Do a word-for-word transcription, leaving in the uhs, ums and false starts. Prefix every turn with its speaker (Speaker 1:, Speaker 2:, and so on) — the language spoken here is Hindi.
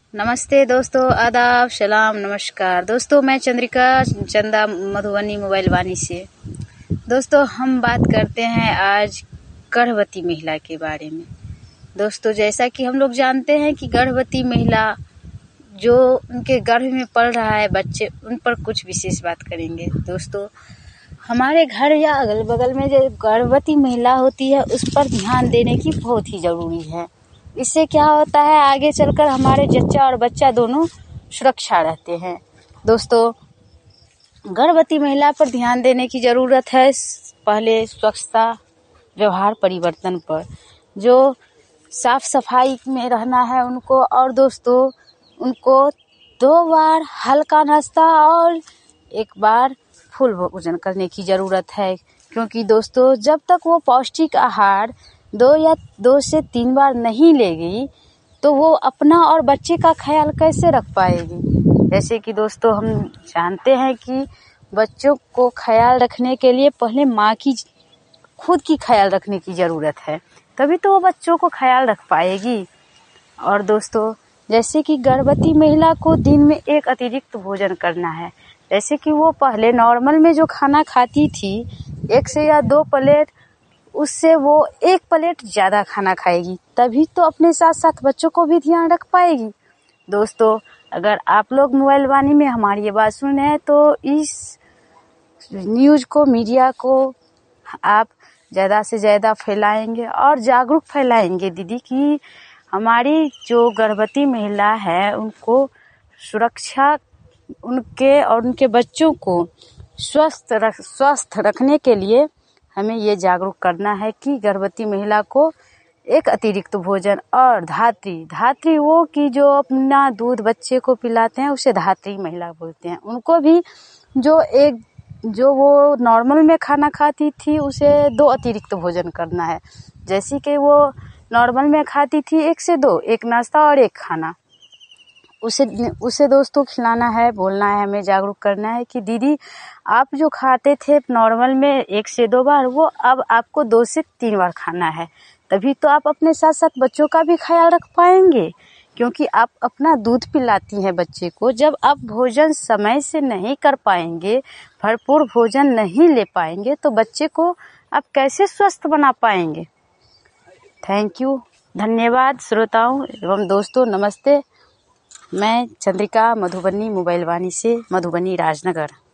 Speaker 1: नमस्ते दोस्तों, आदाब, सलाम, नमस्कार दोस्तों। मैं चंद्रिका चंदा मधुबनी मोबाइल वानी से। दोस्तों, हम बात करते हैं आज गर्भवती महिला के बारे में। दोस्तों, जैसा कि हम लोग जानते हैं कि गर्भवती महिला जो उनके गर्भ में पल रहा है बच्चे, उन पर कुछ विशेष बात करेंगे। दोस्तों, हमारे घर या अगल बगल में जो गर्भवती महिला होती है उस पर ध्यान देने की बहुत ही ज़रूरी है। इससे क्या होता है, आगे चलकर हमारे जच्चा और बच्चा दोनों सुरक्षा रहते हैं। दोस्तों, गर्भवती महिला पर ध्यान देने की ज़रूरत है पहले स्वच्छता, व्यवहार परिवर्तन पर, जो साफ सफाई में रहना है उनको। और दोस्तों, उनको दो बार हल्का नाश्ता और एक बार फुल भोजन करने की ज़रूरत है, क्योंकि दोस्तों जब तक वो पौष्टिक आहार दो या दो से तीन बार नहीं लेगी तो वो अपना और बच्चे का ख्याल कैसे रख पाएगी। जैसे कि दोस्तों हम जानते हैं कि बच्चों को ख्याल रखने के लिए पहले माँ की खुद की ख्याल रखने की ज़रूरत है, तभी तो वो बच्चों को ख्याल रख पाएगी। और दोस्तों, जैसे कि गर्भवती महिला को दिन में एक अतिरिक्त भोजन करना है। जैसे कि वो पहले नॉर्मल में जो खाना खाती थी एक से या दो प्लेट, उससे वो एक प्लेट ज़्यादा खाना खाएगी, तभी तो अपने साथ साथ बच्चों को भी ध्यान रख पाएगी। दोस्तों, अगर आप लोग मोबाइल वाणी में हमारी ये बात सुन रहे हैं तो इस न्यूज़ को, मीडिया को आप ज़्यादा से ज़्यादा फैलाएंगे और जागरूक फैलाएंगे दीदी कि हमारी जो गर्भवती महिला है उनको सुरक्षा, उनके और उनके बच्चों को स्वस्थ रख स्वस्थ रखने के लिए हमें ये जागरूक करना है कि गर्भवती महिला को एक अतिरिक्त भोजन और धात्री धात्री वो कि जो अपना दूध बच्चे को पिलाते हैं उसे धात्री महिला बोलते हैं। उनको भी जो एक जो वो नॉर्मल में खाना खाती थी उसे दो अतिरिक्त भोजन करना है। जैसे कि वो नॉर्मल में खाती थी एक से दो, एक नाश्ता और एक खाना, उसे उसे दोस्तों खिलाना है, बोलना है, हमें जागरूक करना है कि दीदी आप जो खाते थे नॉर्मल में एक से दो बार, वो अब आपको दो से तीन बार खाना है, तभी तो आप अपने साथ साथ बच्चों का भी ख्याल रख पाएंगे। क्योंकि आप अपना दूध पिलाती हैं बच्चे को, जब आप भोजन समय से नहीं कर पाएंगे, भरपूर भोजन नहीं ले पाएंगे, तो बच्चे को आप कैसे स्वस्थ बना पाएंगे। थैंक यू, धन्यवाद श्रोताओं एवं दोस्तों, नमस्ते। मैं चंद्रिका मधुबनी मोबाइल वाणी से, मधुबनी राजनगर।